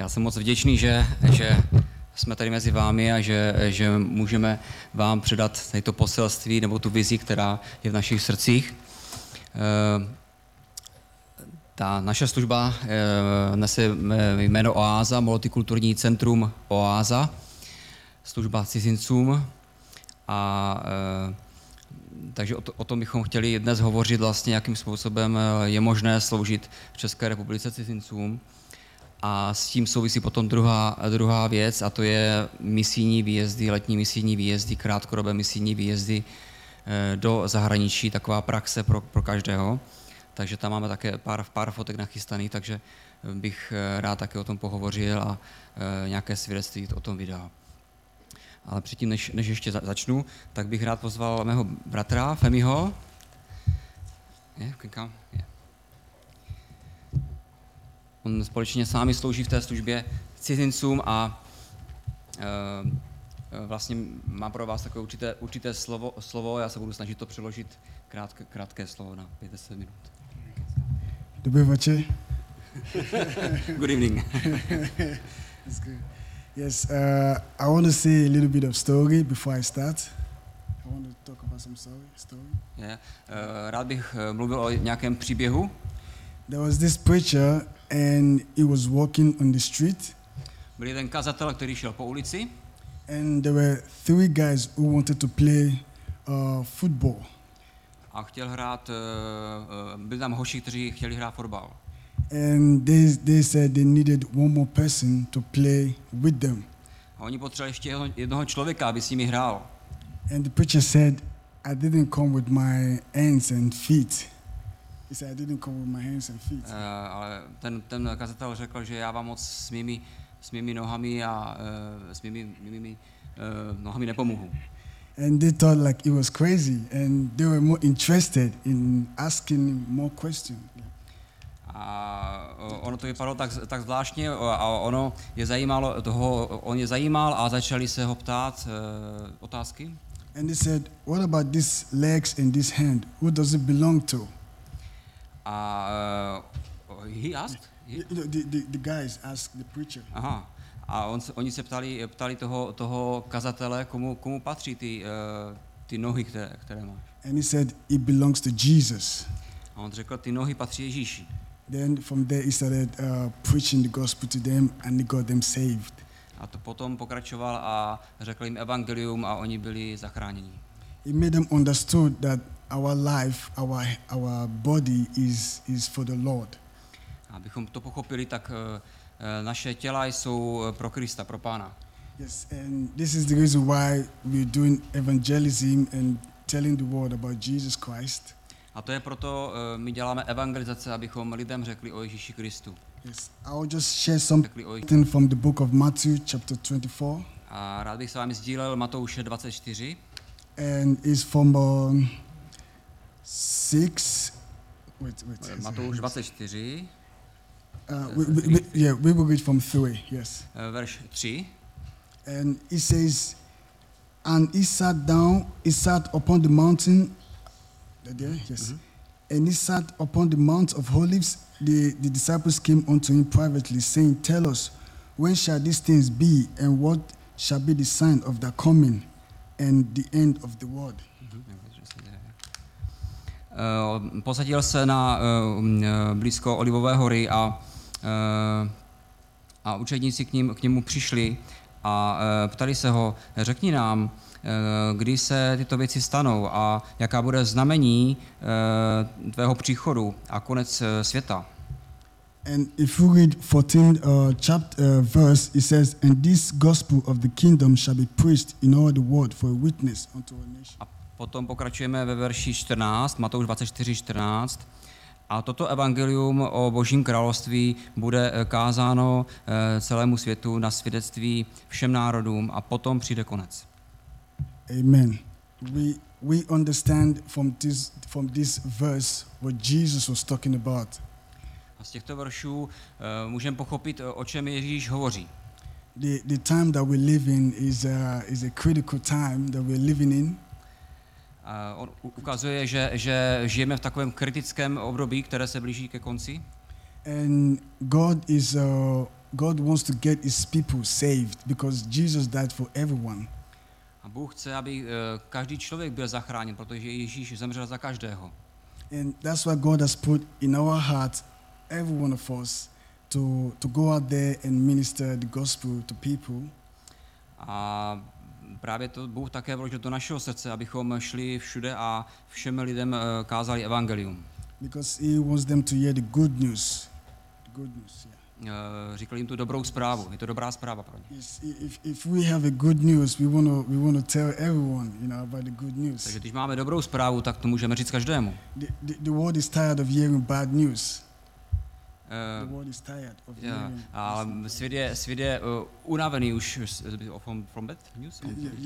Já jsem moc vděčný, že jsme tady mezi vámi a že můžeme vám předat to poselství nebo tu vizi, která je v našich srdcích. Ta naše služba nese jméno Oáza, multikulturní centrum Oáza, služba cizincům. A takže o tom bychom chtěli dnes hovořit vlastně, jakým způsobem je možné sloužit v České republice cizincům. A s tím souvisí potom druhá věc, a to je misijní výjezdy, letní misijní výjezdy, krátkodobé misijní výjezdy do zahraničí, taková praxe pro každého. Takže tam máme také pár fotek nachystaných, takže bych rád také o tom pohovořil a nějaké svědectví o tom vydal. Ale předtím, než ještě začnu, tak bych rád pozval mého bratra Femiho. On společně s námi slouží v té službě cizincům a vlastně má pro vás takové určité slovo. Já se budu snažit to přeložit krátké slovo na 5-10 minut. Dobrý večer. Good evening. That's good. Yes, I want to say a little bit of story before I start. I want to talk about some story. Yeah. Rád bych mluvil o nějakém příběhu. There was this preacher and he was walking on the street. Byl jeden kazatel, který šel po ulici. And there were 3 guys who wanted to play football. A chtěl hrát, byli tam hoši, kteří chtěli hrát fotbal. And they said they needed one more person to play with them. A oni potřebovali ještě jednoho člověka, aby s nimi hrál. And the preacher said, I didn't come with my hands and feet. He said, I didn't come with my hands and feet. Ale ten kazatel řekl, že já vám moc s mými nohami a s mými nohami nepomůžu. And they thought like it was crazy, and they were more interested in asking more questions. A ono to vypadalo tak zvláštně a on je zajímal a začali se ho ptát otázky. And they said, what about these legs and this hand? Who does it belong to? A he asked? The guys asked the preacher. Aha. A oni se ptali toho kazatele, komu patří ty nohy, které máš. And he said, it belongs to Jesus. A on řekl, ty nohy patří Ježíši. Then from there he started preaching the gospel to them and he got them saved. A to potom pokračoval a řekl jim evangelium a oni byli zachráněni. He made them understood that our life, our body is for the Lord. Abychom to pochopili, tak naše těla jsou pro Krista, pro Pána. Yes, and this is the reason why we're doing evangelism and telling the world about Jesus Christ. A to je proto, my děláme evangelizace, abychom lidem řekli o Ježíši Kristu. Yes, I will just share something from the book of Matthew, chapter 24. A rád bych s vámi sdílel Matouše 24. And it's from 6. Wait. Matouš 24. We will read from 3. Yes. Verš 3. And it says, and he sat upon the mountain. There, yes. Mm-hmm. And he sat upon the Mount of Olives. The disciples came unto him privately, saying, tell us, when shall these things be, and what shall be the sign of the coming and the end of the world? Posadil se na blízko Olivové hory a učedníci k němu přišli a ptali se ho, řekni nám, kdy se tyto věci stanou a jaká bude znamení tvého příchodu a konec světa. And if you read 14 verse, it says, and this gospel of the kingdom shall be preached in all the world for a witness unto all nations. A potom pokračujeme ve verši 14, Matouš 24:14. A toto evangelium o Božím království bude kázáno celému světu na svědectví všem národům a potom přijde konec. Amen. We understand from this verse what Jesus was talking about. A z těchto veršů můžeme pochopit, o čem Ježíš hovoří. The time that we live in is a critical time that we're living in. On ukazuje, že žijeme v takovém kritickém období, které se blíží ke konci. And God is God wants to get his people saved because Jesus died for everyone. A Bůh chce, aby každý člověk byl zachráněn, protože Ježíš zemřel za každého. And that's why God has put in our heart, every one of us, to go out there and minister the gospel to people. A právě to Bůh také vložil do našeho srdce, abychom šli všude a všem lidem kázali evangelium. Because he wants them to hear the good news. The good news, yeah. Říkal jim tu dobrou zprávu. Je to dobrá zpráva pro ně. Yes, if we have a good news, we want to tell everyone, about the good news. Takže když máme dobrou zprávu, tak to můžeme říct každému. The world is tired of hearing bad news. The world is tired of hearing. A svět je unavený už from bad news?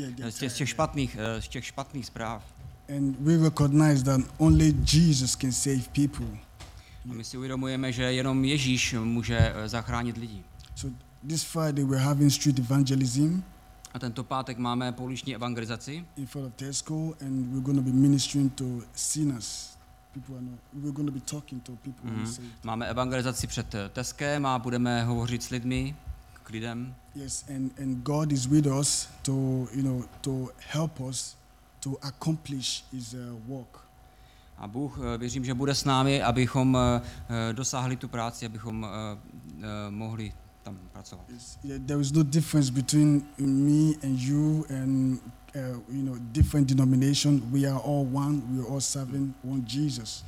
Z těch špatných zpráv. And we recognize that only Jesus can save people. A my si uvědomujeme, že jenom Ježíš může zachránit lidi. So this Friday we're having street evangelism. A tento pátek máme pouliční evangelizaci in front of Tesco, and we're going to be ministering to sinners. We're going to be talking to people who are saved. Máme evangelizaci před Teskem a budeme hovořit s lidmi, k lidem. Yes, and God is with us to help us to accomplish his work. A Bůh, věřím, že bude s námi, abychom dosáhli tu práci, abychom mohli tam pracovat. Yes, there is no difference between me and you and different denomination. We are all one. We are all serving one Jesus.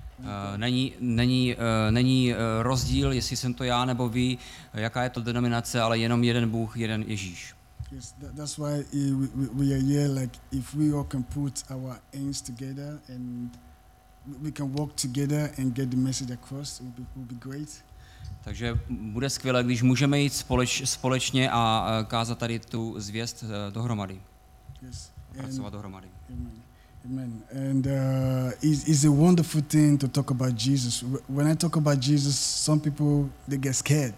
Není rozdíl, jestli jsem to já nebo vy, jaká je to denominace, ale jenom jeden Bůh, jeden Ježíš. Yes, that's why we are here. Like, if we all can put our hands together and we can work together and get the message across, it will be great. Takže bude skvělé, když můžeme jít společně a kázat tady tu zvěst dohromady. Yes. Pracovat dohromady. Amen. And it's a wonderful thing to talk about Jesus. When I talk about Jesus, some people they get scared.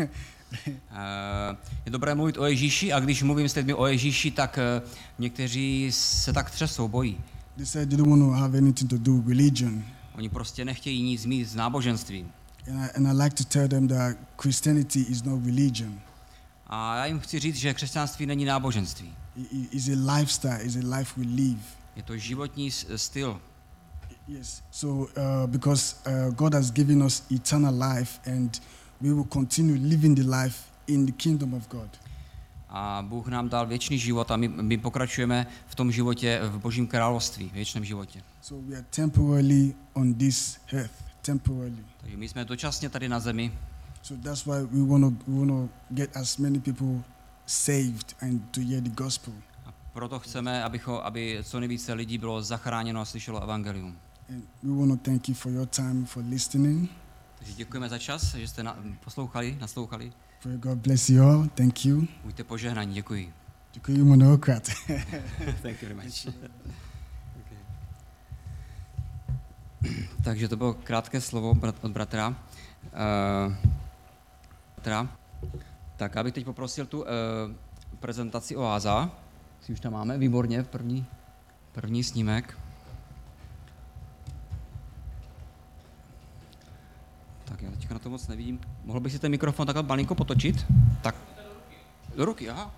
Je dobré mluvit o Ježíši a když mluvím s lidmi o Ježíši, tak někteří se tak třesou, bojí. They said they don't want to have anything to do with religion. Oni prostě nechtějí nic mít s náboženstvím. And I like to tell them that Christianity is not religion. A já jim chci říct, že křesťanství není náboženství. It's a lifestyle, it's a life we live. Je to životní styl. Yes. So because God has given us eternal life, and we will continue living the life in the kingdom of God. A Bůh nám dal věčný život a my pokračujeme v tom životě v Božím království, věčném životě. So we are temporarily on this earth, temporarily. Takže my jsme dočasně tady na zemi. So that's why we want to get as many people saved and to hear the gospel. A proto chceme, aby co nejvíce lidí bylo zachráněno a slyšelo evangelium. And we want to thank you for your time, for listening. Takže děkujeme za čas, že jste naslouchali. God bless you all. Thank you. Buďte požehnaní, děkuji. Děkuji mnohokrát. Thank you very much. Takže to bylo krátké slovo od bratra. Tak abych teď poprosil tu prezentaci Oáza. Si už tam máme, výborně, první snímek. Tak já teďka na to moc nevidím. Mohl bych si ten mikrofon takhle malinko potočit? Tak. Do ruky, aha.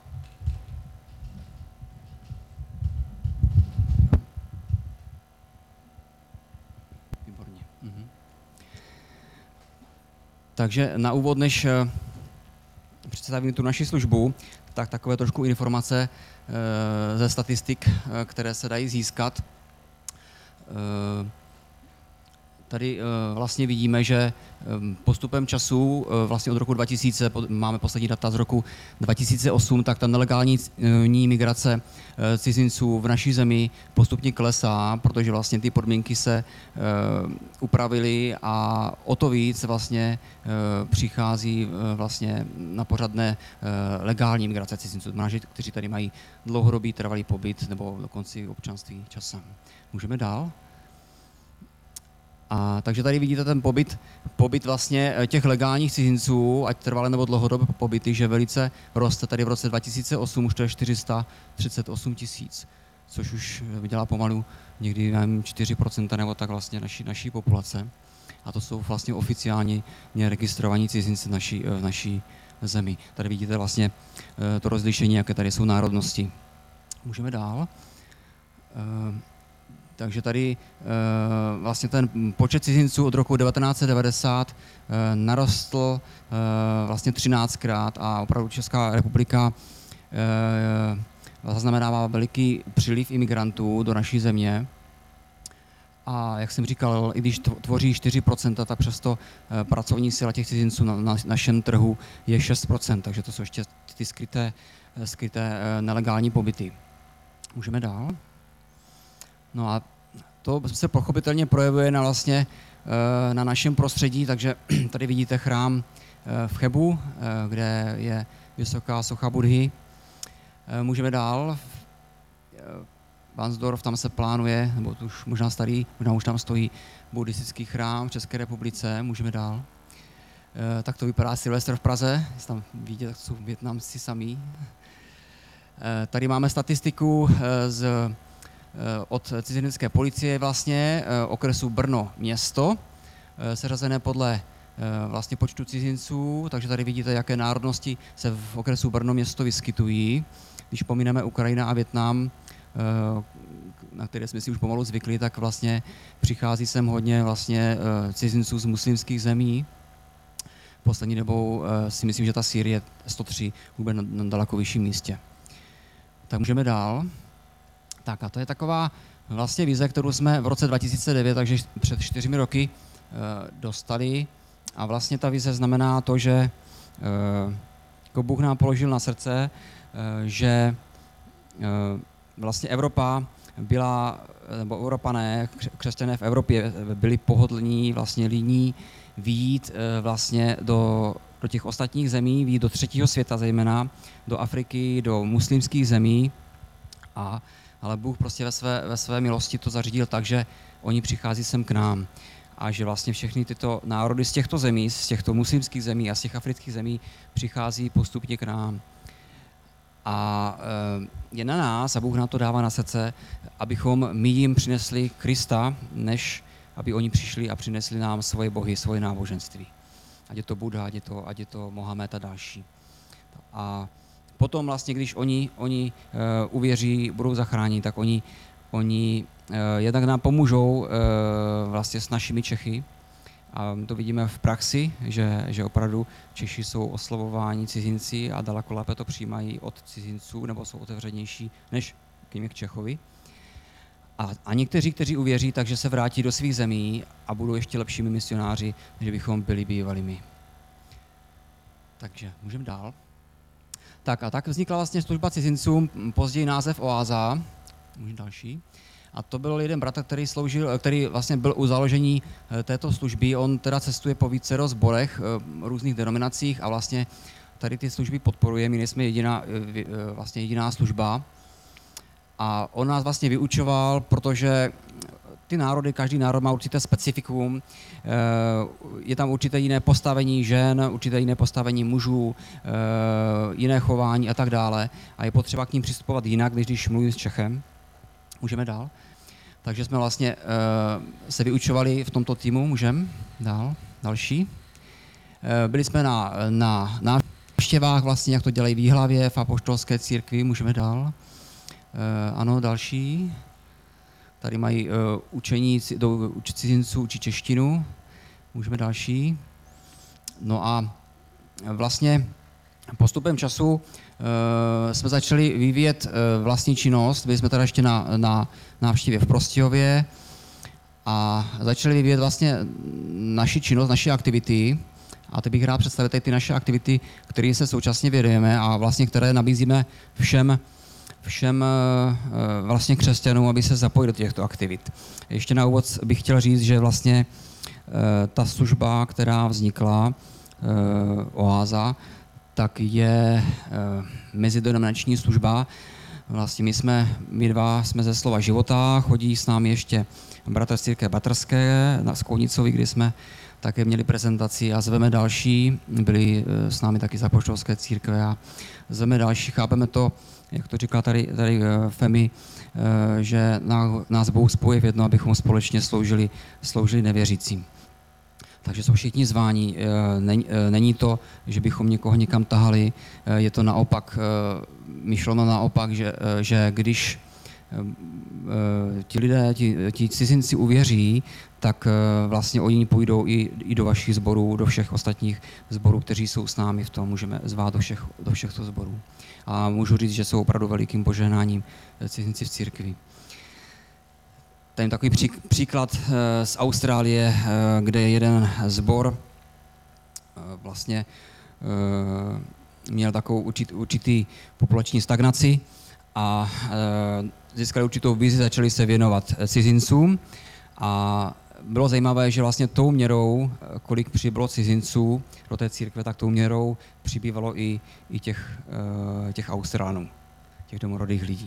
Výborně. Mhm. Takže na úvod, než představím tu naši službu, tak takové trošku informace ze statistik, které se dají získat. Tady vlastně vidíme, že postupem času, vlastně od roku 2000, máme poslední data z roku 2008, tak ta nelegální migrace cizinců v naší zemi postupně klesá, protože vlastně ty podmínky se upravily a o to víc vlastně přichází vlastně na pořadné legální migrace cizinců, kteří tady mají dlouhodobý trvalý pobyt nebo dokonce občanství časem. Můžeme dál? A takže tady vidíte ten pobyt vlastně těch legálních cizinců, ať trvalé nebo dlouhodobé pobyty, že velice roste. Tady v roce 2008 už to je 438 000, což už dělá pomalu někdy 4% nebo tak vlastně naší populace. A to jsou vlastně oficiálně registrovaní cizinci v naší zemi. Tady vidíte vlastně to rozlišení, jaké tady jsou národnosti. Můžeme dál. Takže tady vlastně ten počet cizinců od roku 1990 narostl vlastně 13krát a opravdu Česká republika zaznamenává veliký příliv imigrantů do naší země. A jak jsem říkal, i když tvoří 4%, tak přesto pracovní síla těch cizinců na našem trhu je 6%, takže to jsou ještě ty skryté nelegální pobyty. Můžeme dál. No a to se pochopitelně projevuje na našem prostředí, takže tady vidíte chrám v Chebu, kde je vysoká socha Buddhy. Můžeme dál. Varnsdorf, tam se plánuje, nebo to už možná starý, možná už tam stojí buddhistický chrám v České republice. Můžeme dál. Tak to vypadá Silvestr v Praze, tam vidíte, tak jsou Vietnamci samí. Tady máme statistiku od cizinecké policie vlastně okresu Brno město, seřazené podle vlastně počtu cizinců, takže tady vidíte, jaké národnosti se v okresu Brno město vyskytují. Když pomineme Ukrajina a Vietnam, na které jsme si už pomalu zvykli, tak vlastně přichází sem hodně vlastně cizinců z muslimských zemí. Poslední dobou si myslím, že ta Sýrie 103 vůbec na daleko vyšším místě. Tak můžeme dál. Tak a to je taková vlastně vize, kterou jsme v roce 2009, takže před 4 roky dostali. A vlastně ta vize znamená to, že Bůh nám položil na srdce, že vlastně Evropa byla, nebo Evropané, křesťané v Evropě byli pohodlní, vlastně líní vyjít vlastně do těch ostatních zemí, vyjít do třetího světa zejména, do Afriky, do muslimských zemí. Ale Bůh prostě ve své milosti to zařídil tak, že oni přichází sem k nám. A že vlastně všechny tyto národy z těchto zemí, z těchto muslimských zemí a z těch afrických zemí přichází postupně k nám. A je na nás, a Bůh nám to dává na srdce, abychom my jim přinesli Krista, než aby oni přišli a přinesli nám svoje bohy, svoje náboženství. Ať je to Buddha, ať je to Mohamed a další. A potom vlastně, když oni uvěří, budou zachráněni, tak oni jednak nám pomůžou vlastně s našimi Čechy. A to vidíme v praxi, že opravdu Češi jsou oslovováni cizinci a daleko lépe to přijímají od cizinců, nebo jsou otevřenější než k Čechovi. A někteří, kteří uvěří, takže se vrátí do svých zemí a budou ještě lepšími misionáři, než bychom byli bývalými. Takže můžeme dál. Tak a tak vznikla vlastně služba cizincům, později název Oáza. Můžeme další. A to byl jeden bratr, který vlastně byl u založení této služby. On teda cestuje po vícero sborech, různých denominacích a vlastně tady ty služby podporuje. My nejsme jediná služba. A on nás vlastně vyučoval, protože ty národy, každý národ má určité specifikum, je tam určité jiné postavení žen, určité jiné postavení mužů, jiné chování a tak dále. A je potřeba k ním přistupovat jinak, než když mluvím s Čechem. Můžeme dál? Takže jsme vlastně se vyučovali v tomto týmu. Můžeme dál? Další. Byli jsme na návštěvách, vlastně, jak to dělají v Jihlavě, v apoštolské církvi. Můžeme dál? Ano, další. Tady mají učení cizinců, učí češtinu. Můžeme další. No a vlastně postupem času jsme začali vyvíjet vlastní činnost. Byli jsme teda ještě na návštěvě v Prostějově a začali vyvíjet vlastně naši činnost, naše aktivity. A teď bych rád představil ty naše aktivity, které se současně věnujeme a vlastně které nabízíme všem vlastně křesťanům, aby se zapojili do těchto aktivit. Ještě na úvod bych chtěl říct, že vlastně ta služba, která vznikla, Oáza, tak je mezidenominační služba. Vlastně my dva jsme ze Slova života, chodí s námi ještě bratr z církve Batrské na Skounicový, kdy jsme také měli prezentaci a zveme další, byli s námi taky z apoštolské církve a zveme další, chápeme to, jak to říká tady Femi, že nás Bůh spojuje v jedno, abychom společně sloužili nevěřícím. Takže jsou všichni zváni. Není to, že bychom někoho někam tahali, je to naopak, myšleno naopak, že když ti lidé, ti cizinci uvěří, tak vlastně oni půjdou i do vašich sborů, do všech ostatních sborů, kteří jsou s námi v tom, můžeme zvát do všech sborů. A můžu říct, že jsou opravdu velikým požehnáním cizinci v církvi. Tady takový příklad z Austrálie, kde jeden sbor vlastně měl takovou určitý populační stagnaci a získali určitou vizi, začali se věnovat cizincům a bylo zajímavé, že vlastně tou měrou, kolik přibylo cizinců do té církve, tak tou měrou přibývalo i těch Australanů, těch domorodých lidí.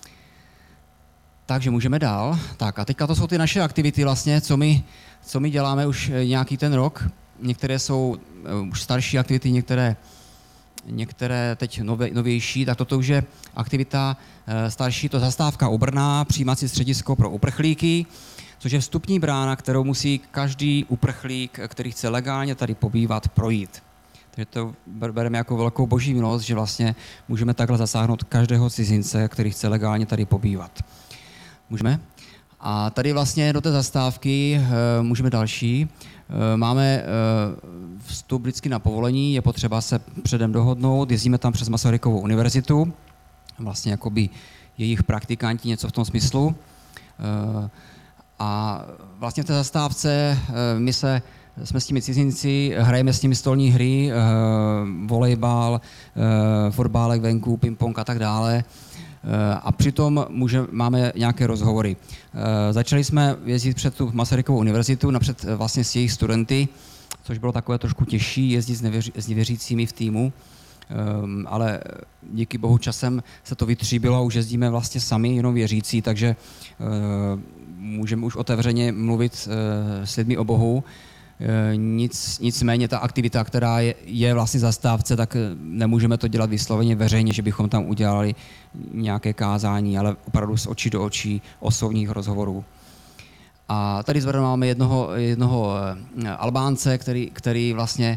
Takže můžeme dál. Tak a teďka to jsou ty naše aktivity vlastně, co my děláme už nějaký ten rok. Některé jsou už starší aktivity, některé teď novější, tak toto už je aktivita starší, to zastávka u Brna, přijímací středisko pro uprchlíky, což je vstupní brána, kterou musí každý uprchlík, který chce legálně tady pobývat, projít. Takže to bereme jako velkou boží milost, že vlastně můžeme takhle zasáhnout každého cizince, který chce legálně tady pobývat. Můžeme? A tady vlastně do té zastávky můžeme další. Máme vstup vždycky na povolení, je potřeba se předem dohodnout, jezdíme tam přes Masarykovu univerzitu, vlastně jakoby jejich praktikanti, něco v tom smyslu. A vlastně v té zastávce jsme s těmi cizinci, hrajeme s nimi stolní hry, volejbal, fotbálek venku, ping-pong a tak dále. A přitom máme nějaké rozhovory. Začali jsme jezdit před tu Masarykovou univerzitu, napřed vlastně s jejich studenty, což bylo takové trošku těžší, jezdit s nevěřícími v týmu, ale díky bohu časem se to vytříbilo a už jezdíme vlastně sami, jenom věřící, takže můžeme už otevřeně mluvit s lidmi o Bohu. Nicméně ta aktivita, která je vlastně zastávce, tak nemůžeme to dělat vysloveně veřejně, že bychom tam udělali nějaké kázání, ale opravdu z očí do očí osobních rozhovorů. A tady zvedl máme jednoho Albánce, který vlastně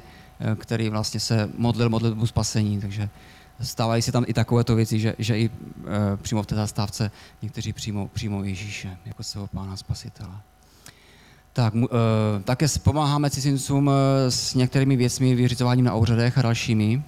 se modlil modlitbu spasení, takže stávají se tam i takovéto věci, že i přímo v té zastávce někteří přijmou Ježíše jako svého Pána Spasitele. Tak, také pomáháme cizincům s některými věcmi, vyřizováním na úřadech a dalšími.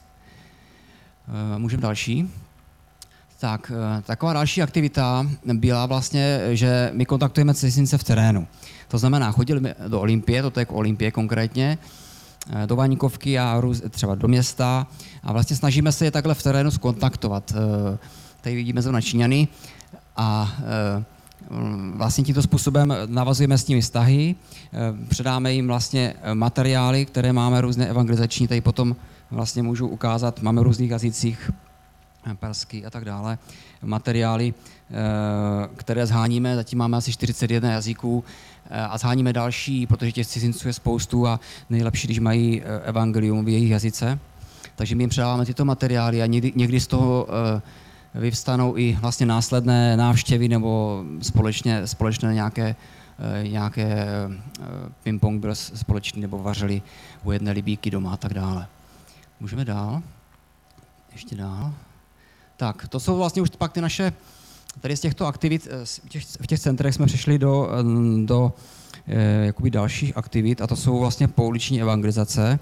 Můžeme další. Tak, taková další aktivita byla vlastně, že my kontaktujeme cizince v terénu. To znamená, chodili do Olympie, to je k Olympie konkrétně, do Vaníkovky a třeba do města a vlastně snažíme se je takhle v terénu zkontaktovat. Tady vidíme zrovna Číňany a vlastně tímto způsobem navazujeme s nimi vztahy, předáme jim vlastně materiály, které máme různé evangelizační, tady potom vlastně můžu ukázat, máme v různých jazycích, persky a tak dále, materiály, které zháníme, zatím máme asi 41 jazyků a zháníme další, protože těch cizinců je spoustu a nejlepší, když mají evangelium v jejich jazyce. Takže my jim předáváme tyto materiály a někdy z toho vyvstanou i vlastně následné návštěvy nebo společné nějaké ping-pong byl společný nebo vařili u jedné libíky doma a tak dále. Můžeme dál? Ještě dál? Tak, to jsou vlastně už pak ty naše, tady z těchto aktivit, v těch centrech jsme přišli do jakoby dalších aktivit a to jsou vlastně pouliční evangelizace.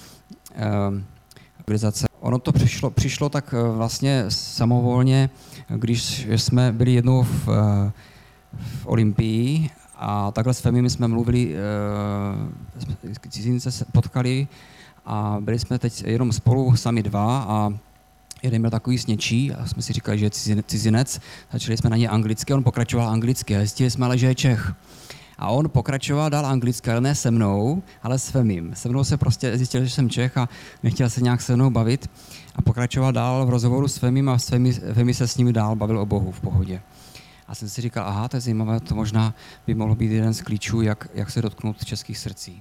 Ono to přišlo tak vlastně samovolně, když jsme byli jednou v Olympii a takhle s Femi jsme mluvili, cizince se potkali a byli jsme teď jenom spolu sami dva a jeden byl takový sněčí a jsme si říkali, že je cizinec, začali jsme na něj anglicky, on pokračoval anglicky a zjistili jsme ale, že je Čech. A on pokračoval dál anglicky, ale ne se mnou, ale s Femim. Se mnou se prostě zjistil, že jsem Čech a nechtěl se nějak se mnou bavit a pokračoval dál v rozhovoru s Femim a Femi se s nimi dál bavil o Bohu v pohodě. A jsem si říkal, aha, to je zajímavé, to možná by mohlo být jeden z klíčů, jak se dotknout českých srdcí.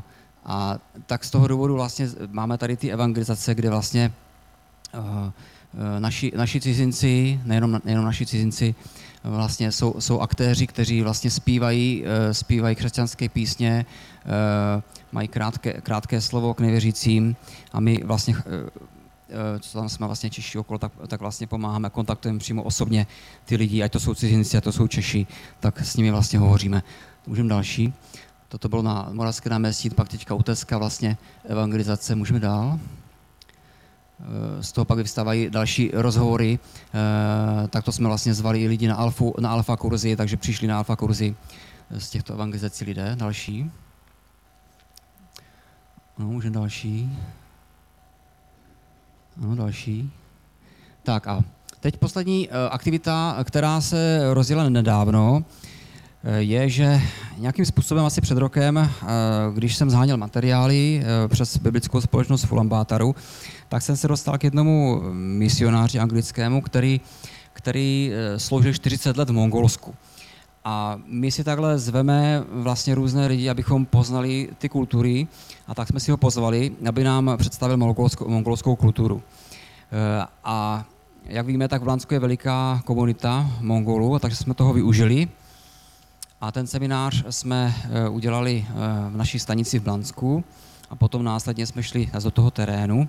A tak z toho důvodu vlastně máme tady ty evangelizace, kde vlastně naši cizinci, nejenom naši cizinci, vlastně jsou aktéři, kteří vlastně zpívají křesťanské písně, mají krátké slovo k nevěřícím a my vlastně, co tam jsme vlastně Češi okolo, tak vlastně pomáháme, kontaktujeme přímo osobně ty lidi, ať to jsou cizinci, ať to jsou Češi, tak s nimi vlastně hovoříme. Můžeme další. Toto bylo na Moravské náměstí, pak teďka Uteska vlastně evangelizace, můžeme dál. Z toho pak vyvstávají další rozhovory, tak to jsme vlastně zvali i lidi na alfa kurzy, takže přišli na alfa kurzy z těchto evangelizací lidé. Další. No, můžeme další. No, další. Tak a teď poslední aktivita, která se rozjela nedávno, je, že nějakým způsobem asi před rokem, když jsem zháněl materiály přes biblickou společnost v Ulaanbaataru, tak jsem se dostal k jednomu misionáři anglickému, který sloužil 40 let v Mongolsku. A my si takhle zveme vlastně různé lidi, abychom poznali ty kultury, a tak jsme si ho pozvali, aby nám představil mongolskou kulturu. A jak víme, tak v Blansku je veliká komunita Mongolů, takže jsme toho využili. A ten seminář jsme udělali v naší stanici v Blansku a potom následně jsme šli do toho terénu.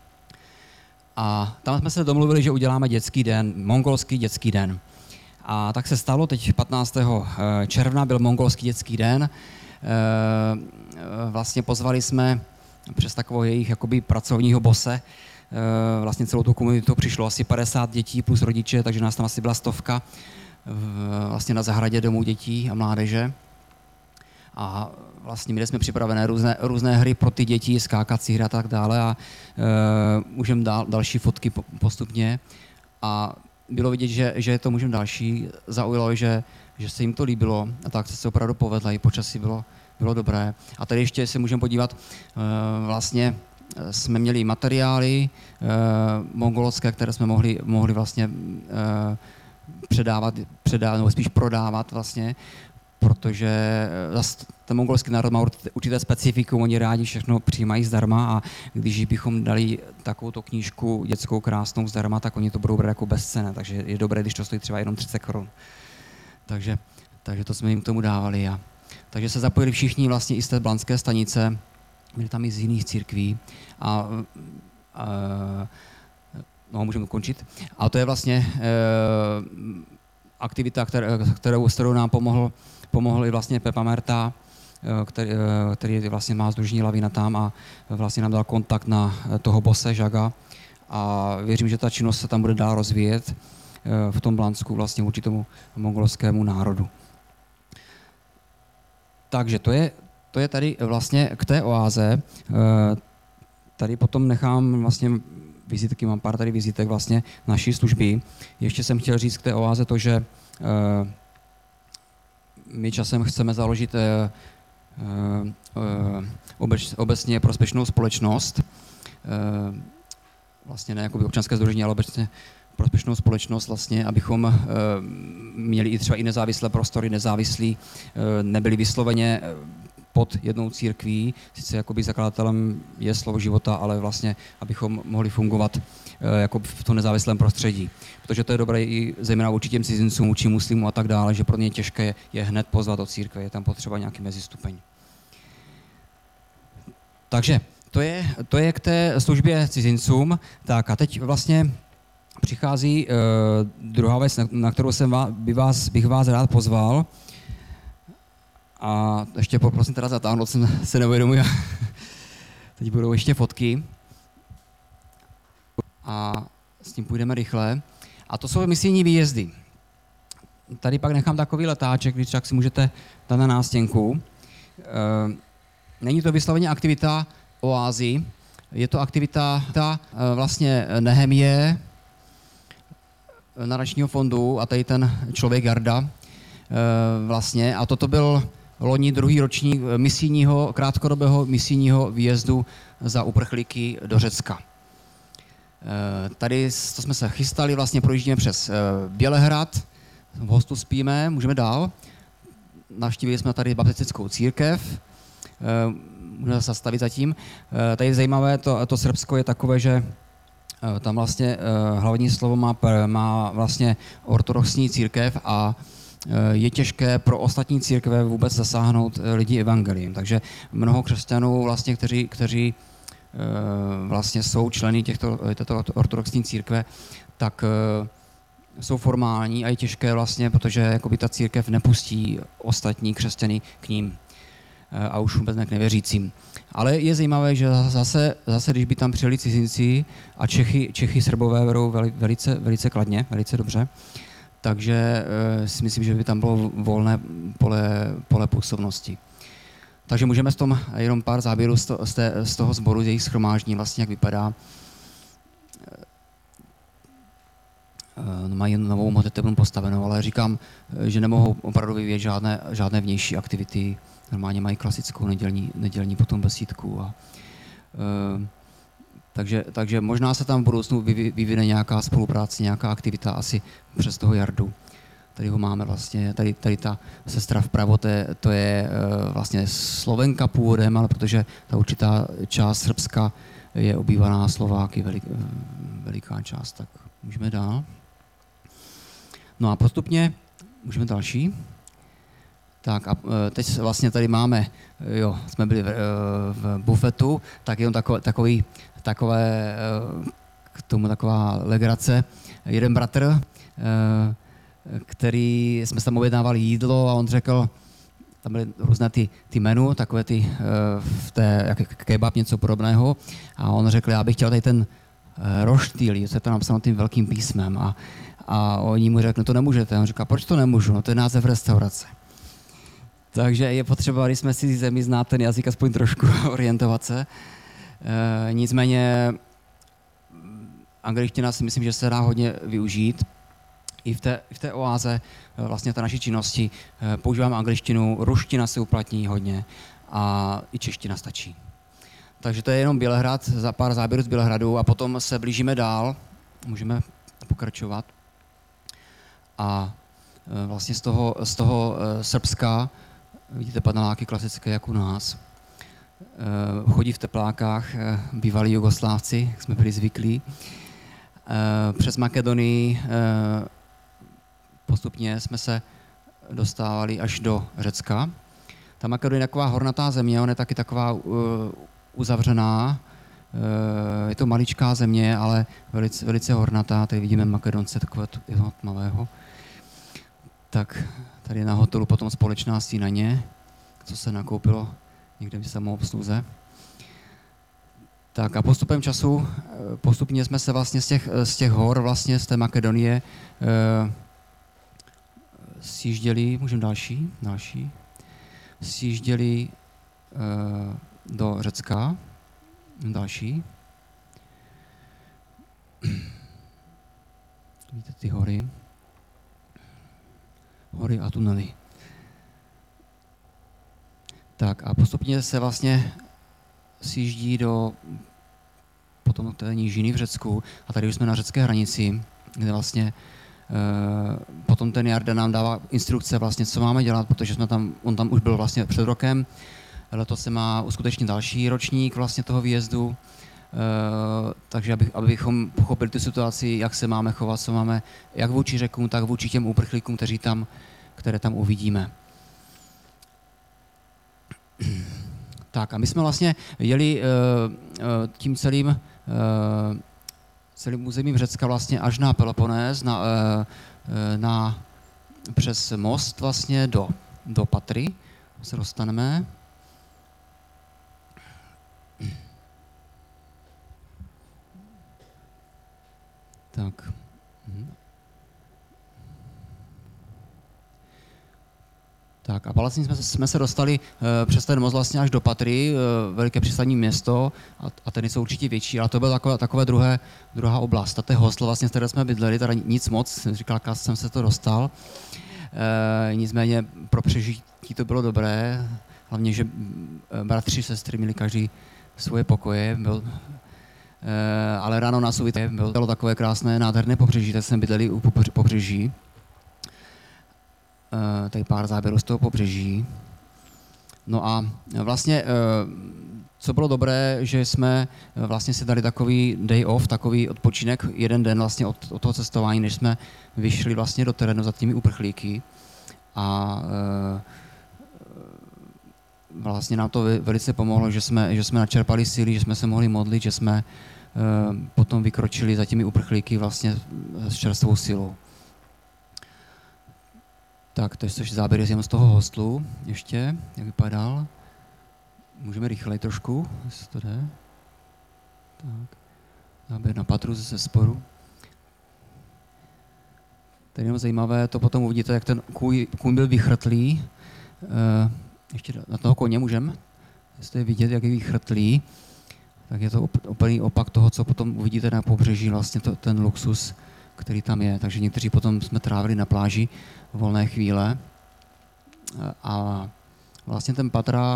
A tam jsme se domluvili, že uděláme dětský den, mongolský dětský den. A tak se stalo, teď 15. června byl mongolský dětský den. Vlastně pozvali jsme přes takového jejich jakoby pracovního bose, vlastně celou tu komunitu přišlo asi 50 dětí plus rodiče, takže nás tam asi byla 100 vlastně na zahradě domů dětí a mládeže. A vlastně měli jsme připravené různé hry pro ty děti, skákací hry a tak dále a můžeme další fotky postupně. A bylo vidět, že to můžeme další, zaujalo, že se jim to líbilo a tak se opravdu povedla, i počasí bylo dobré. A tady ještě se můžeme podívat, vlastně jsme měli materiály mongolské, které jsme mohli vlastně předávat, nebo spíš prodávat vlastně, protože ten mongolský národ má určité specifikum, oni rádi všechno přijímají zdarma a když bychom dali takovouto knížku dětskou krásnou zdarma, tak oni to budou brát jako bezcenné, takže je dobré, když to stojí třeba jenom 30 korun. Takže to jsme jim k tomu dávali. Takže se zapojili všichni vlastně i z té blanské stanice, byli tam i z jiných církví a no, můžeme končit. A to je vlastně aktivita, kterou nám pomohl i vlastně Pepa Merta, který vlastně má sdružení Lavina tam a vlastně nám dal kontakt na toho bose Žaga a věřím, že ta činnost se tam bude dál rozvíjet v tom Blansku vlastně vůči tomu mongolskému národu. Takže to je tady vlastně k té oáze. Tady potom nechám vlastně vizitky, mám pár tady vizitek vlastně naší služby. Ještě jsem chtěl říct k té oáze to, že my časem chceme založit obecně prospěšnou společnost, vlastně ne jakoby občanské sdružení, ale obecně prospěšnou společnost vlastně, abychom měli i třeba i nezávislé prostory, nezávislí, nebyli vysloveně pod jednou církví, sice jakoby zakladatelem je Slovo života, ale vlastně, abychom mohli fungovat jako v tom nezávislém prostředí. Protože to je dobré i zejména vůči těm cizincům, vůči muslimům a tak dále, že pro ně je těžké je hned pozvat do církve, je tam potřeba nějaký mezistupeň. Takže to je k té službě cizincům. Tak a teď vlastně přichází druhá věc, na kterou bych vás rád pozval. A ještě poprosím teda zatáhnout, jsem se neuvědomuji. Teď budou ještě fotky. A s tím půjdeme rychle. A to jsou misijní výjezdy. Tady pak nechám takový letáček, když tak si můžete dát na nástěnku. Není to vysloveně aktivita oázy, je to aktivita vlastně Nehemie, nadačního fondu a tady ten člověk Jarda vlastně. A toto byl loni druhý ročník krátkodobého misijního výjezdu za uprchlíky do Řecka. Tady to jsme se chystali, vlastně projíždíme přes Bělehrad, v Hostu spíme, můžeme dál. Navštívili jsme tady baptistickou církev, můžeme se zastavit zatím. Tady je zajímavé, to Srbsko je takové, že Tam vlastně hlavní slovo má vlastně ortodoxní církev a je těžké pro ostatní církve vůbec zasáhnout lidi evangeliem. Takže mnoho křesťanů, vlastně, kteří vlastně jsou členy této ortodoxní církve, tak jsou formální a je těžké vlastně, protože jakoby ta církev nepustí ostatní křesťany k ním a už vůbec k nevěřícím. Ale je zajímavé, že zase když by tam přijeli cizinci a Čechy Srbové berou velice kladně, velice dobře, takže si myslím, že by tam bylo volné pole působnosti. Takže můžeme z tom jenom pár záběrů z toho sboru, z jejich shromáždění, vlastně jak vypadá. Mají novou modlitebnu postavenou, ale říkám, že nemohou opravdu vyvíjet žádné vnější aktivity. Normálně mají klasickou nedělní potom besídku. Takže možná se tam v budoucnu vyvine nějaká spolupráce, nějaká aktivita asi přes toho Jardu. Tady ho máme vlastně, tady ta sestra vpravo, to je vlastně Slovenka původem, ale protože ta určitá část Srbska je obývaná Slováky, veliká část, tak můžeme dál. No a postupně, můžeme další. Tak a teď vlastně tady máme, jsme byli v bufetu, tak jenom k tomu taková legrace. Jeden bratr, který jsme tam objednávali jídlo a on řekl, tam byly různé ty menu, takové ty kebab, něco podobného, a on řekl, já bych chtěl tady ten roštýl, co je to napsáno tím velkým písmem, a oni mu řekli, no to nemůžete. On říká, proč to nemůžu? No to je název restaurace. Takže je potřeba, když jsme si zemi znát ten jazyk, aspoň trošku orientovat se. Nicméně angličtina si myslím, že se dá hodně využít. I v té oáze vlastně té naší činnosti používáme angličtinu, ruština se uplatní hodně a i čeština stačí. Takže to je jenom Bělehrad, za pár záběrů z Bělehradu a potom se blížíme dál, můžeme pokračovat. A vlastně z toho Srbska vidíte paneláky klasické, jak u nás. Chodí v teplákách bývalí Jugoslávci, jak jsme byli zvyklí. Přes Makedonii postupně jsme se dostávali až do Řecka. Ta Makedonie je taková hornatá země, ona je taky taková uzavřená. Je to maličká země, ale velice hornatá. Tady vidíme Makedonce takového tmavého. Tak tady na hotelu potom společná snídaně, co se nakoupilo někde v samoobsluze. Tak a postupem času, postupně jsme se vlastně z těch hor, vlastně z té Makedonie sjížděli, můžeme další, sjížděli do Řecka, další. Vidíte ty hory a tunely. Tak a postupně se vlastně sjíždí do potom té nížiny v Řecku a tady už jsme na řecké hranici, kde vlastně potom ten Jarda nám dává instrukce vlastně, co máme dělat, protože on tam už byl vlastně před rokem, letos se má uskutečnit další ročník vlastně toho výjezdu, takže abychom pochopili tu situaci, jak se máme chovat, co máme, jak vůči Řekům, tak vůči těm uprchlíkům, které tam uvidíme. Tak a my jsme vlastně jeli tím celým územím Řecka vlastně až na Peloponés, přes most vlastně do Patry se dostaneme. Tak. Tak a vlastně jsme se dostali přes ten most vlastně až do Patry, veliké přístavní město, a ten jsou určitě větší, ale to byla takové druhá oblast. Tato hostel, vlastně, z které jsme bydleli, teda nic moc, říkal, jak jsem se to dostal. Nicméně pro přežití to bylo dobré, hlavně, že bratři, sestry měli každý svoje pokoje, ale ráno nás bylo takové krásné, nádherné pobřeží, tak jsme bydleli u pobřeží. Tady pár záběrů z toho pobřeží. No a vlastně, co bylo dobré, že jsme vlastně si dali takový day off, takový odpočinek, jeden den vlastně od toho cestování, než jsme vyšli vlastně do terénu za těmi uprchlíky. A vlastně nám to velice pomohlo, že jsme načerpali síly, že jsme se mohli modlit, že jsme potom vykročili za těmi uprchlíky vlastně s čerstvou silou. Tak, to je záběr z toho hostlu ještě, jak vypadal. Můžeme rychleji trošku, jestli to jde. Tak, záběr na patru ze sporu. To je jenom zajímavé, to potom uvidíte, jak ten kůň byl vychrtlý. Ještě na toho koně můžeme, jestli je vidět, jak je vychrtlý, tak je to úplný opak toho, co potom uvidíte na pobřeží, vlastně ten luxus, který tam je. Takže někteří potom jsme trávili na pláži volné chvíle a vlastně ten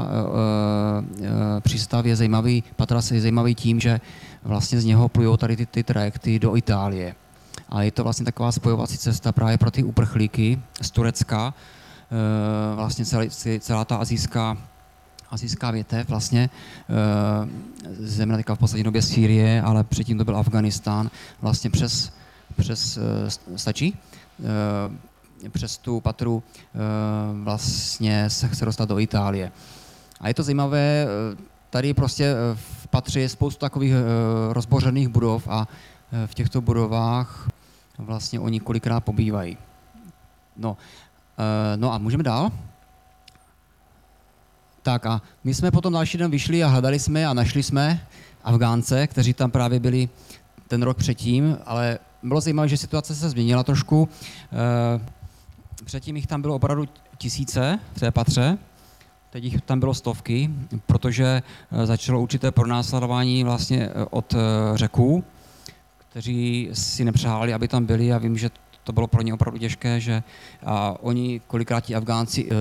přístav je zajímavý, Patras je zajímavý tím, že vlastně z něho plujou tady ty trajekty do Itálie. A je to vlastně taková spojovací cesta právě pro ty uprchlíky z Turecka, vlastně celá ta asijská větev, vlastně země teďka v poslední době Sýrie, ale předtím to byl Afghánistán, vlastně stačí? Přes tu patru vlastně se dostat do Itálie. A je to zajímavé, tady prostě v patře je spoustu takových rozbořených budov a v těchto budovách vlastně oni kolikrát pobývají. No a můžeme dál? Tak a my jsme potom další den vyšli a hledali jsme a našli jsme Afgánce, kteří tam právě byli ten rok předtím, ale bylo zajímavé, že situace se změnila trošku. Předtím jich tam bylo opravdu tisíce v té patře, teď jich tam bylo stovky, protože začalo určité pronásledování vlastně od Řeků, kteří si nepřáli, aby tam byli a vím, že to bylo pro ně opravdu těžké, že oni kolikrát ti Afgánci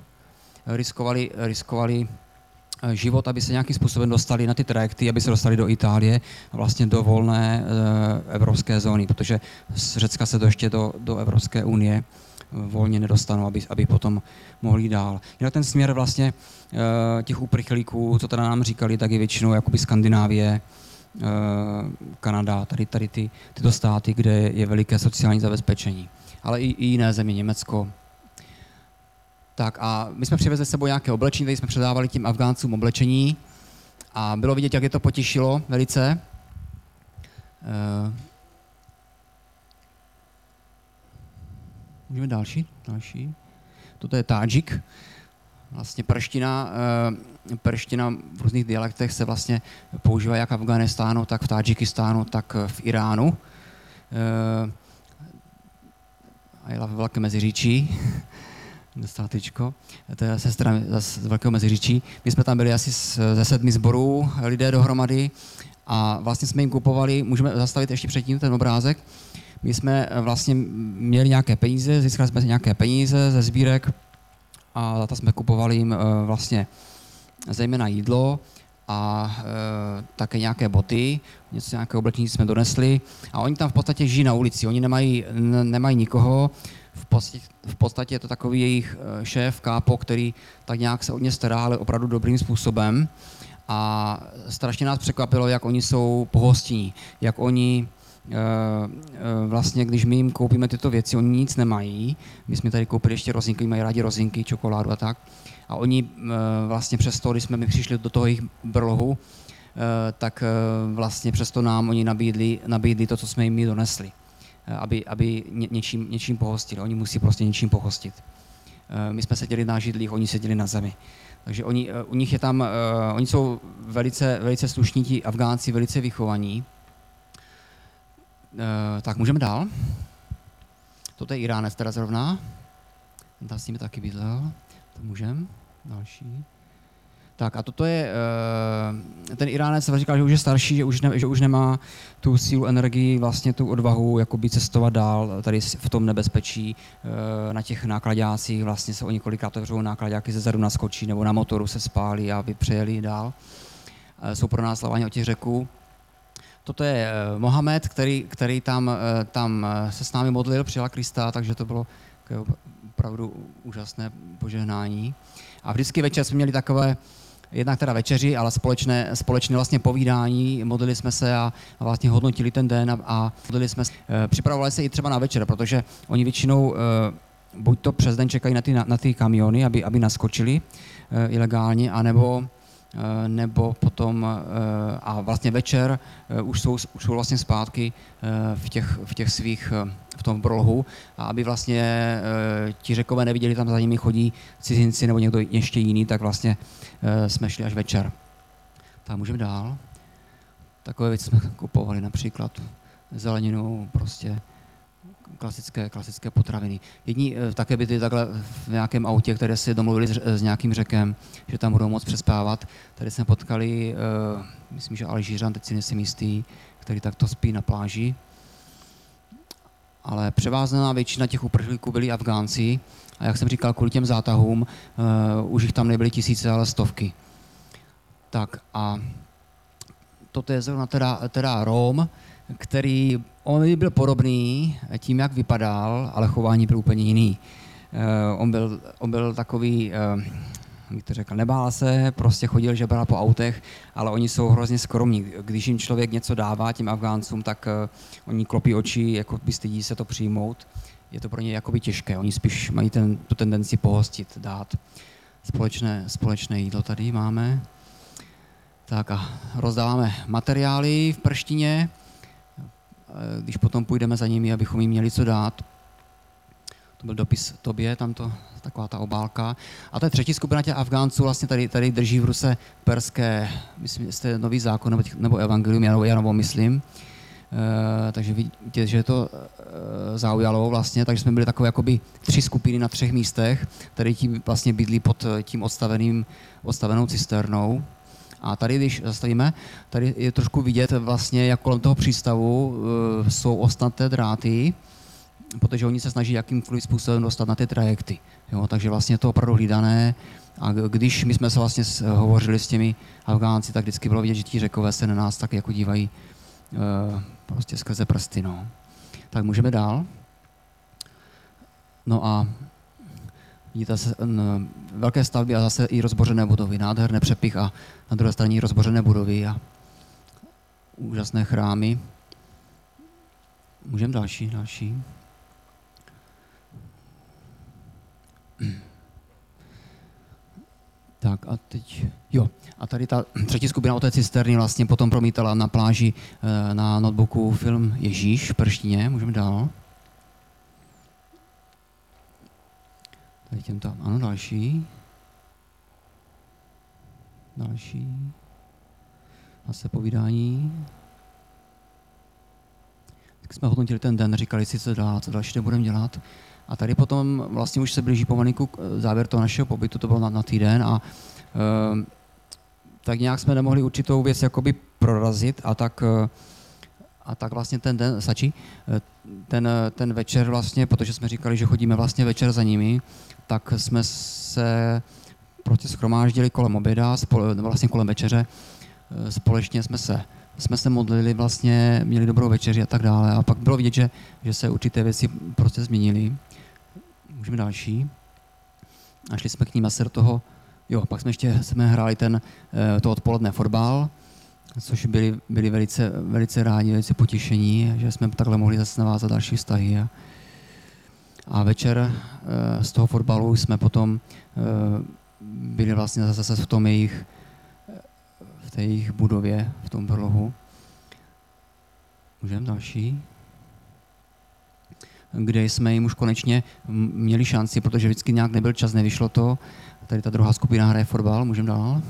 riskovali život, aby se nějakým způsobem dostali na ty trajekty, aby se dostali do Itálie a vlastně do volné evropské zóny, protože z Řecka se to ještě do Evropské unie volně nedostanou, aby potom mohli jít dál. Jinak ten směr vlastně těch uprchlíků, co teda nám říkali, tak je většinou jakoby Skandinávie, Kanada, tady tyto státy, kde je veliké sociální zabezpečení. Ale i jiné země, Německo. Tak a my jsme přivezli s sebou nějaké oblečení, tady jsme předávali těm Afgáncům oblečení a bylo vidět, jak je to potěšilo velice. Můžeme další. Toto je Tádžik. Vlastně perština v různých dialektech se vlastně používá jak v Afghánistánu, tak v Tádžikistánu, tak v Iránu. A jela ve Velké Meziříčí. Dostátečko. To je sestra z Velkého Meziříčí. My jsme tam byli asi ze 7 sborů lidé dohromady a vlastně jsme jim kupovali, můžeme zastavit ještě předtím ten obrázek, my jsme vlastně měli nějaké peníze, získali jsme nějaké peníze ze sbírek a za to jsme kupovali jim vlastně zejména jídlo a také nějaké boty, nějaké oblečení jsme donesli a oni tam v podstatě žijí na ulici, oni nemají nikoho, v podstatě je to takový jejich šéf, kápo, který tak nějak se o ně stará, ale opravdu dobrým způsobem a strašně nás překvapilo, jak oni jsou pohostinní, jak oni vlastně, když my jim koupíme tyto věci, oni nic nemají, my jsme tady koupili ještě rozinky, mají rádi rozinky, čokoládu a tak, a oni vlastně přesto, když jsme my přišli do toho jejich brlohu, tak vlastně přesto nám oni nabídli to, co jsme jim donesli, aby něčím pohostili. Oni musí prostě něčím pohostit. My jsme seděli na židlích, oni seděli na zemi. Takže u nich je tam, oni jsou velice, velice slušní, ti Afgánci, velice vychovaní. Tak můžeme dál. Toto je Iránec teda zrovna. Ten tam s nimi taky bydlel. To můžeme. Další. Tak a toto je, ten Iránec se říkal, že už je starší, že už nemá tu sílu, energii, vlastně tu odvahu jakoby cestovat dál tady v tom nebezpečí na těch nákladácích, vlastně se o několikrát otevřou nákladáky ze zadu naskočí nebo na motoru se spálí, aby přejeli dál. Jsou pronásledováni od těch Řeků. Toto je Mohamed, který tam se s námi modlil, přijal Krista, takže to bylo opravdu úžasné požehnání. A vždycky večer jsme měli takové jednak teda večeři, ale společné vlastně povídání, modlili jsme se a vlastně hodnotili ten den a modlili jsme se. Připravovali se i třeba na večer, protože oni většinou buď to přes den čekají na ty kamiony, aby naskočili ilegálně, nebo potom a vlastně večer už jsou vlastně zpátky v tom brolhu, a aby vlastně ti Řekové neviděli, tam za nimi chodí cizinci nebo někdo ještě jiný, tak vlastně jsme šli až večer. Tak můžeme dál. Takové věci jsme kupovali, například zeleninu, prostě klasické potraviny. Jedni také byli takhle v nějakém autě, které si domluvili s nějakým Řekem, že tam budou moct přespávat. Tady jsme potkali, myslím, že Alžířan, teď si nejsem jistý, který takto spí na pláži. Ale převážná většina těch uprchlíků byli Afgánci a jak jsem říkal, kvůli těm zátahům už jich tam nebyly tisíce, ale stovky. Tak a toto je zrovna teda Róm, který, on byl podobný tím, jak vypadal, ale chování byl úplně jiný. On byl takový, jak to řekl, nebál se, prostě chodil, žebral po autech, ale oni jsou hrozně skromní. Když jim člověk něco dává, těm Afgáncům, tak oni klopí oči, jako by stydí se to přijmout. Je to pro ně jakoby těžké, oni spíš mají tu tendenci pohostit, dát. Společné jídlo tady máme. Tak a rozdáváme materiály v prštině, když potom půjdeme za nimi, abychom jim měli co dát. To byl dopis tobě, taková ta obálka. A to je třetí skupina těch Afgánců, vlastně tady drží v ruce perské, myslím, jestli Nový zákon nebo Evangelium Janovo, myslím. Takže vidíte, že to zaujalo vlastně, takže jsme byli takové jakoby 3 skupiny na 3 místech, tady ti vlastně bydlí pod tím odstavenou cisternou. A tady, když zastavíme, tady je trošku vidět vlastně, jak kolem toho přístavu jsou ostnaté dráty, protože oni se snaží jakýmkoliv způsobem dostat na ty trajekty. Jo, takže vlastně je to opravdu hlídané. A když my jsme se vlastně hovořili s těmi Afgánci, tak vždycky bylo vidět, že ti Řekové se na nás tak jako dívají prostě skrze prsty. No. Tak můžeme dál. No a vidíte velké stavby a zase i rozbořené budovy, nádherné přepich a na druhé straně rozbořené budovy a úžasné chrámy. Můžeme další. Tak a teď, a tady ta třetí skupina o té cisterny vlastně potom promítala na pláži na notebooku film Ježíš v perštině. Můžeme dál. Tady těmto, ano, další. Zase povídání. Tak jsme hodnotili ten den, říkali si, co další budeme dělat. A tady potom vlastně už se blíží pomalinku závěr toho našeho pobytu, to bylo na týden a tak nějak jsme nemohli určitou věc jakoby prorazit a tak vlastně ten den, ten večer vlastně, protože jsme říkali, že chodíme vlastně večer za nimi, tak jsme se prostě shromáždili kolem oběda, vlastně kolem večeře, společně jsme se modlili, vlastně měli dobrou večeři a tak dále a pak bylo vidět, že se určité věci prostě změnily. Můžeme další. A šli jsme k ním asi do toho, pak jsme hráli to odpoledne fotbal, což byli velice rádi, velice potěšení, že jsme takhle mohli zase navázat další vztahy. A večer z toho fotbalu jsme potom byli vlastně zase v té jejich budově, v tom brlohu. Můžeme další. Kde jsme jim už konečně měli šanci, protože vždycky nějak nebyl čas, nevyšlo to. Tady ta druhá skupina hraje fotbal, můžeme dál.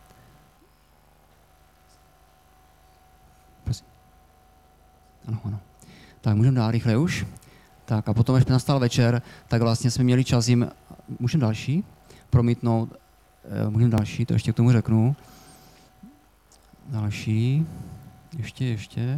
Prosím. Ano. Tak můžeme dál rychle už. Tak a potom, až nastal večer, tak vlastně jsme měli čas jim, můžeme další, promítnout, můžeme další, to ještě k tomu řeknu. Další, ještě.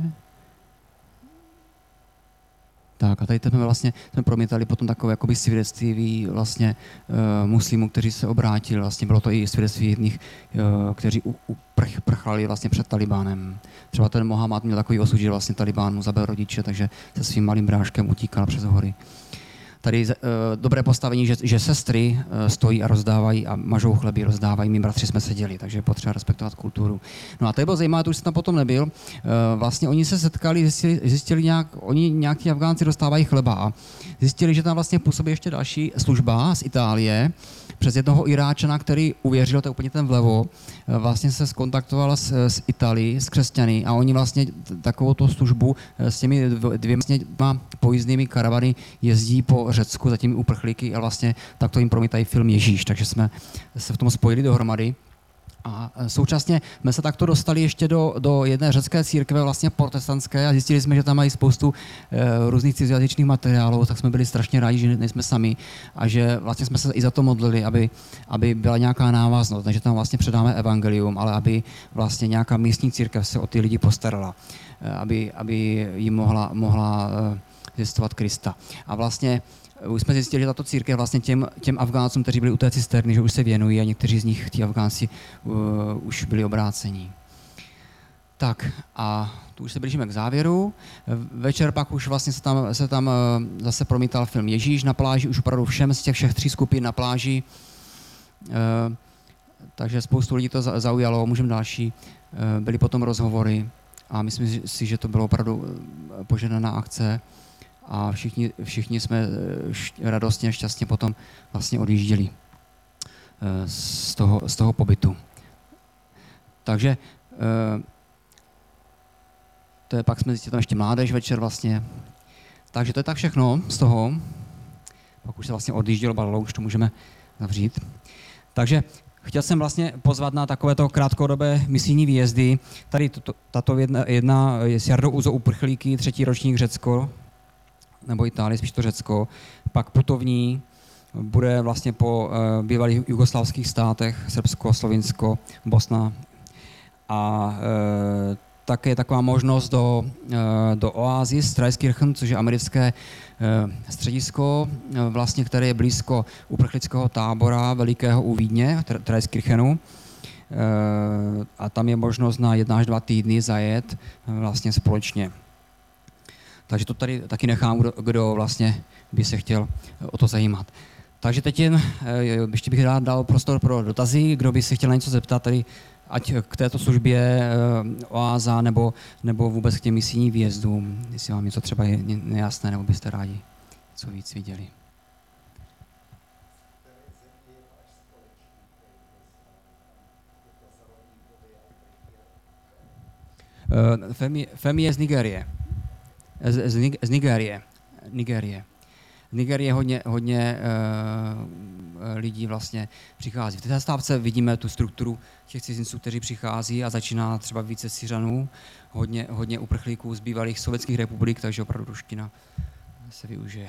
Tak a tady jsme promítali potom takové jakoby svědectví vlastně muslimů, kteří se obrátili. Vlastně bylo to i svědectví jedných, kteří prchlali vlastně před Talibánem. Třeba ten Mohamed měl takový osud, že vlastně Talibán mu zabil rodiče, takže se svým malým bráškem utíkal přes hory. tady dobré postavení, že sestry stojí a rozdávají a mažou chleby, rozdávají, my bratři jsme seděli, takže je potřeba respektovat kulturu. No a to bylo zajímavé, to už jsem tam potom nebyl, vlastně oni se setkali, zjistili oni nějaký Afgánci dostávají chleba a zjistili, že tam vlastně působí ještě další služba z Itálie, přes jednoho Iráčana, který uvěřil, to je úplně ten vlevo, vlastně se skontaktoval s Itálií, s křesťany a oni vlastně takovou službu s těmi dvěma pojízdnými karavany jezdí po Řecku za těmi uprchlíky a vlastně takto jim promítají film Ježíš, takže jsme se v tom spojili dohromady. A současně jsme se takto dostali ještě do jedné řecké církve, vlastně protestantské, a zjistili jsme, že tam mají spoustu různých cizojazyčných materiálů, tak jsme byli strašně rádi, že nejsme sami a že vlastně jsme se i za to modlili, aby byla nějaká návaznost, takže tam vlastně předáme evangelium, ale aby vlastně nějaká místní církev se o ty lidi postarala, aby jim mohla zjistovat Krista. A vlastně už jsme zjistili, že tato církev vlastně těm Afgáncům, kteří byli u té cisterny, že už se věnují a někteří z nich, ti Afgánci, už byli obráceni. Tak a tu už se blížíme k závěru. Večer pak už vlastně se tam zase promítal film Ježíš na pláži, už opravdu všem z těch všech 3 skupin na pláži. Takže spoustu lidí to zaujalo, můžeme další. Byly potom rozhovory a myslím si, že to bylo opravdu požehnaná akce. A všichni jsme radostně, šťastně potom vlastně odjížděli z toho pobytu. Takže to je, pak jsme zjistili tam ještě mládež večer vlastně. Takže to je tak všechno z toho. Pak už se vlastně odjíždělo balalo, už to můžeme zavřít. Takže chtěl jsem vlastně pozvat na takovéto krátkodobé misijní výjezdy. Tady tato jedna je s Jardou Uzo uprchlíky, 3. ročník Řecko, nebo Itálie, spíš to Řecko, pak putovní, bude vlastně po bývalých jugoslávských státech, Srbsko, Slovinsko, Bosna. A také je taková možnost do Oázis, Traiskirchen, což je americké středisko, vlastně, které je blízko uprchlického tábora velikého u Vídně, Traiskirchenu. A tam je možnost na 1 až 2 týdny zajet vlastně společně. Takže to tady taky nechám, kdo vlastně by se chtěl o to zajímat. Takže teď ještě bych rád dal prostor pro dotazy, kdo by se chtěl na něco zeptat, tady, ať k této službě Oáza nebo vůbec k těm misijním výjezdům, jestli vám něco třeba je nejasné, nebo byste rádi něco víc viděli. Femi je z Nigérie. Z Nigérie. Z Nigérie hodně lidí vlastně přichází. V té zastávce vidíme tu strukturu těch cizinců, kteří přichází a začíná třeba více Syřanů, hodně uprchlíků z bývalých sovětských republik, takže opravdu ruština se využije.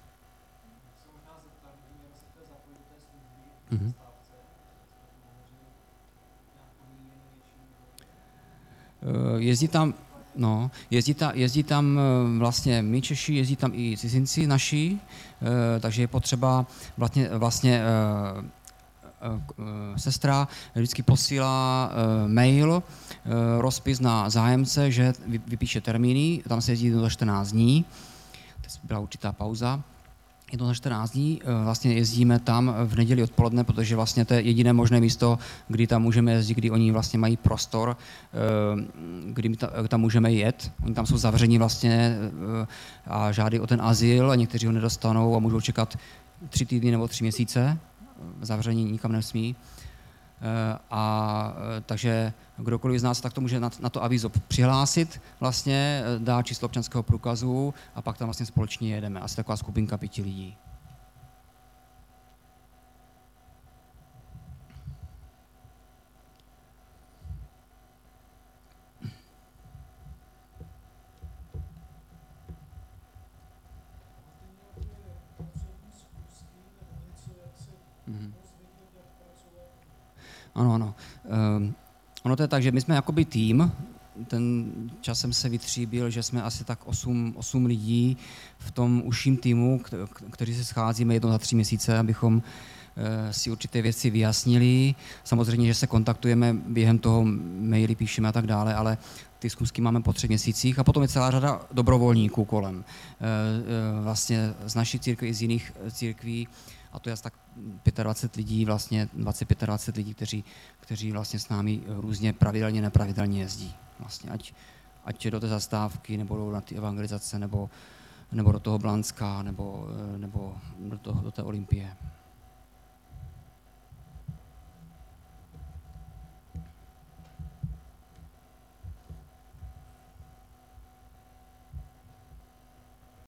Mm-hmm. Jezdí tam vlastně my Češi, jezdí tam i cizinci naši, takže je potřeba vlastně sestra vždycky posílá mail, rozpis na zájemce, že vypíše termíny, tam se jezdí do 14 dní, teď byla určitá pauza. Jednou za 14 dní vlastně jezdíme tam v neděli odpoledne, protože vlastně to je jediné možné místo, kdy tam můžeme jezdit, kdy oni vlastně mají prostor, kdy tam můžeme jet. Oni tam jsou zavření vlastně a žádají o ten azyl a někteří ho nedostanou a můžou čekat 3 týdny nebo 3 měsíce. Zavření nikam nesmí. Takže kdokoliv z nás tak to může na to avízo přihlásit, vlastně dá číslo občanského průkazu a pak tam vlastně společně jedeme. Asi taková skupinka 5 lidí. Ano. Ono to je tak, že my jsme jakoby tým, ten časem se vytříbil, že jsme asi tak 8 lidí v tom užším týmu, kteří se scházíme 1 za 3 měsíce, abychom si určité věci vyjasnili. Samozřejmě, že se kontaktujeme během toho, maily píšeme a tak dále, ale ty schůzky máme po 3 měsících a potom je celá řada dobrovolníků kolem. Vlastně z naší církve i z jiných církví, a to je asi tak 25 lidí, vlastně 20-25 lidí, kteří vlastně s námi různě pravidelně, nepravidelně jezdí. Vlastně ať do té zastávky, nebo do té evangelizace, nebo do toho Blanska, nebo do té Olympie.